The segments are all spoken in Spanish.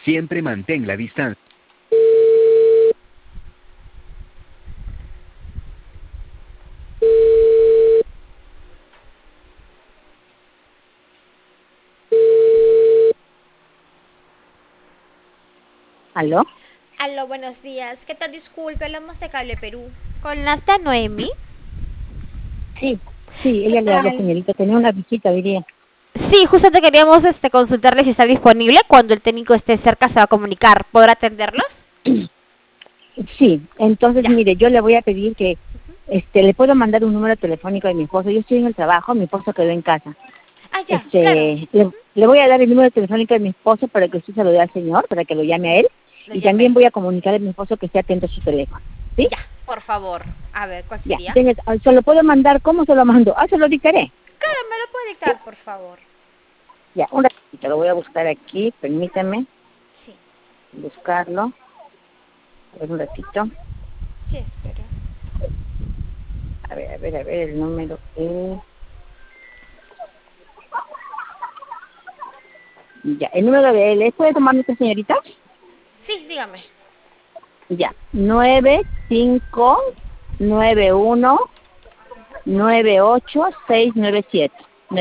Siempre mantén la distancia. ¿Aló? Aló, buenos días. ¿Qué tal? Disculpe, hablamos de Cable Perú. ¿Con la tía Noemi? Sí, sí, ¿Qué ella le habla, tal? señorita. Tenía una visita, diría. Sí, justo te queríamos consultarle si está disponible. Cuando el técnico esté cerca se va a comunicar. ¿Podrá atenderlos? Sí, entonces, Ya. mire, yo le voy a pedir que le puedo mandar un número telefónico de mi esposo. Yo estoy en el trabajo, mi esposo quedó en casa. Ah, ya, claro. Le voy a dar el número telefónico de mi esposo para que usted se lo dé al señor, para que lo llame a él. Lo Y llame también él. voy a comunicar a mi esposo que esté atento a su teléfono. ¿Sí? Ya, por favor. A ver, ¿cuál Ya. sería? Entonces, ¿se lo puedo mandar? ¿Cómo se lo mando? Se lo dictaré. Claro, me lo puede ¿Sí? dictar, por favor. Ya, un ratito, lo voy a buscar aquí. Permítame Sí, buscarlo. A ver, un ratito. sí, espero. El número es... Ya, el número de él, ¿puede tomar nuestra señorita? Sí, dígame. Ya, 9591989697.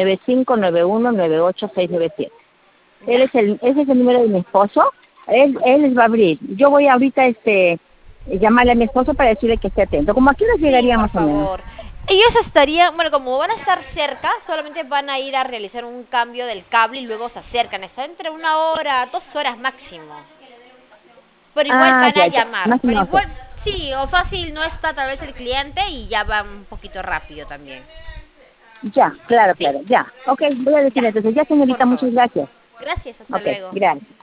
9591989697. Ya. Ese es el número de mi esposo. Él les va a abrir. Yo voy ahorita llamarle a mi esposo para decirle que esté atento. ¿Cómo aquí nos Sí, llegaría por más o menos? favor. Ellos estarían, bueno, como van a estar cerca, solamente van a ir a realizar un cambio del cable y luego se acercan. Está entre 1 hora, 2 horas máximo. Pero igual Ah, van a ya, ya. llamar. Más o Pero menos. igual, sí, o fácil no está tal vez el cliente y ya va un poquito rápido también. Ya, claro, ¿Sí? claro, ya. Ok, voy a Ya, decirle entonces. Ya, por señorita, favor. muchas gracias. Gracias, hasta Ok, luego. gracias.